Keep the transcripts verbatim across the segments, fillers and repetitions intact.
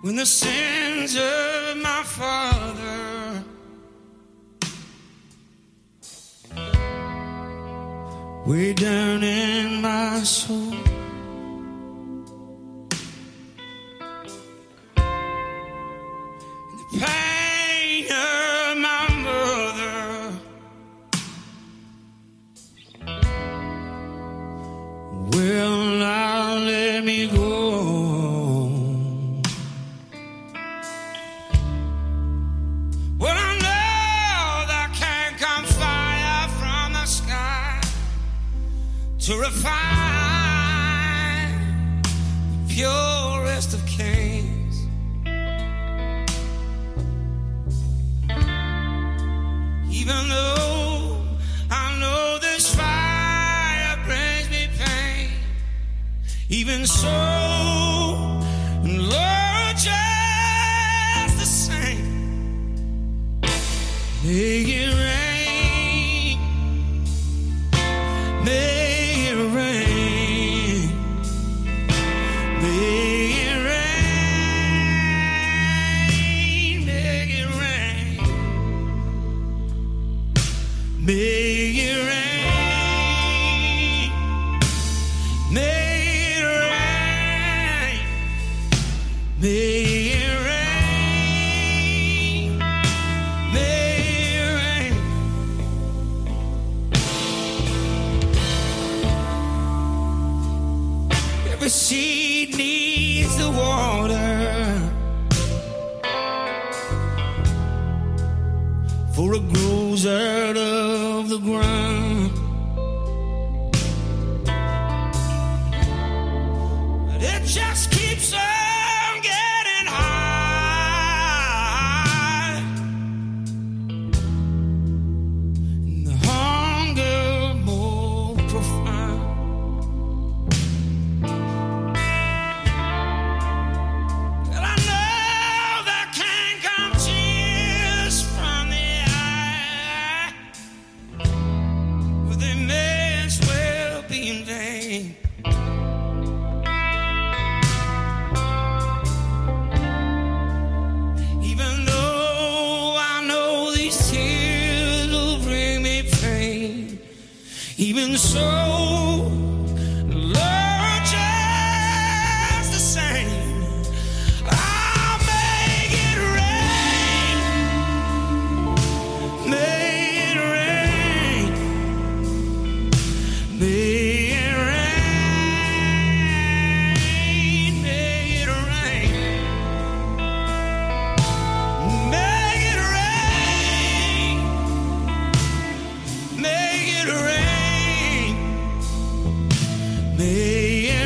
when the sins of my father way down in my soul. The pain of my mother will not let me go. Well, I know there can come fire from the sky to refine the purest of kings. Even though I know this fire brings me pain, even so, Lord, just the same, make it rain, make it rain, make it rain, make it rain, make it rain, make it rain, make it rain, make it rain. Every seed needs the water for it grows out of the ground. But it just keeps on getting high, and the hunger more profound. And I know there can come tears from the eye, but they may as well be in vain. Even though I know these tears will bring me pain, even so, Lord, just the same, I'll make it rain, make it rain, make it rain, make it rain, make it rain, make it rain, make it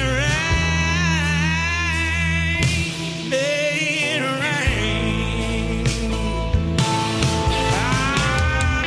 rain, make it rain. Ah.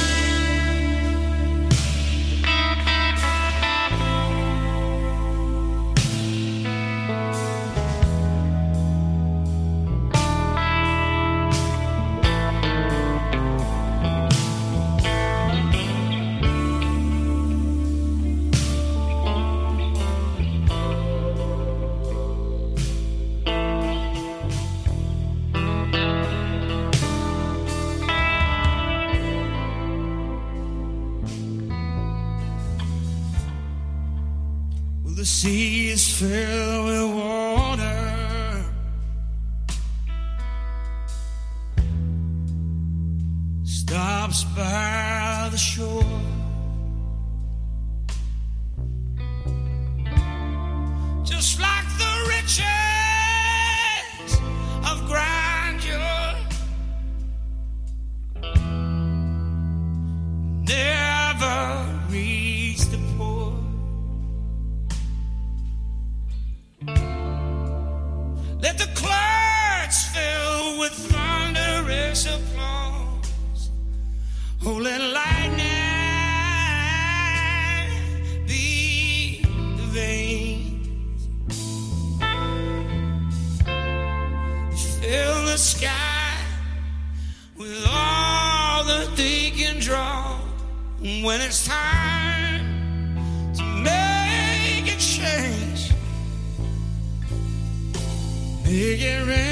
Well, the sea is filled with water, stops by the shore. Just like the riches of grandeur, never reach the poor. Let the clouds fill with thunderous applause. Oh, let lightning be the veins. Fill the sky with all that they can draw. When it's time to make a change, make it rain.